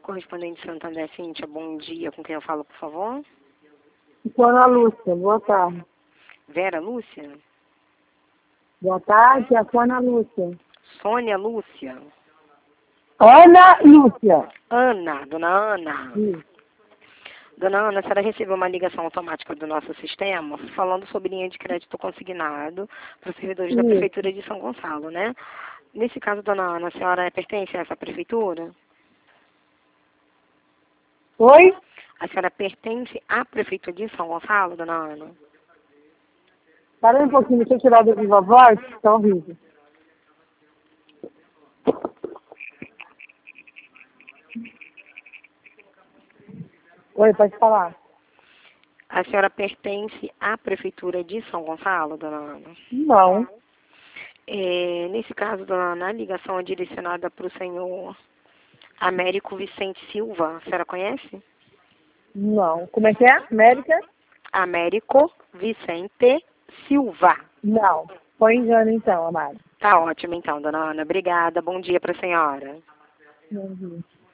Correspondente Santander, Cíntia, bom dia. Com quem eu falo, por favor? Ana Lúcia, boa tarde. Vera Lúcia? Boa tarde, é a Ana Lúcia. Sônia Lúcia? Ana Lúcia. Ana, dona Ana. Sim. Dona Ana, a senhora recebeu uma ligação automática do nosso sistema falando sobre linha de crédito consignado para os servidores da Sim. Prefeitura de São Gonçalo, né? Nesse caso, dona Ana, a senhora pertence a essa prefeitura? Oi? A senhora pertence à Prefeitura de São Gonçalo, dona Ana? Para um pouquinho, deixa eu tirar do viva voz, tá horrível. Oi, pode falar. A senhora pertence à Prefeitura de São Gonçalo, dona Ana? Não, Nesse caso, dona Ana, a ligação é direcionada para o senhor Américo Vicente Silva. A senhora conhece? não. Como é que é? América? Américo Vicente Silva. Não. Foi engano então, amado. Tá ótimo então, dona Ana. Obrigada. Bom dia para a senhora. Bom dia.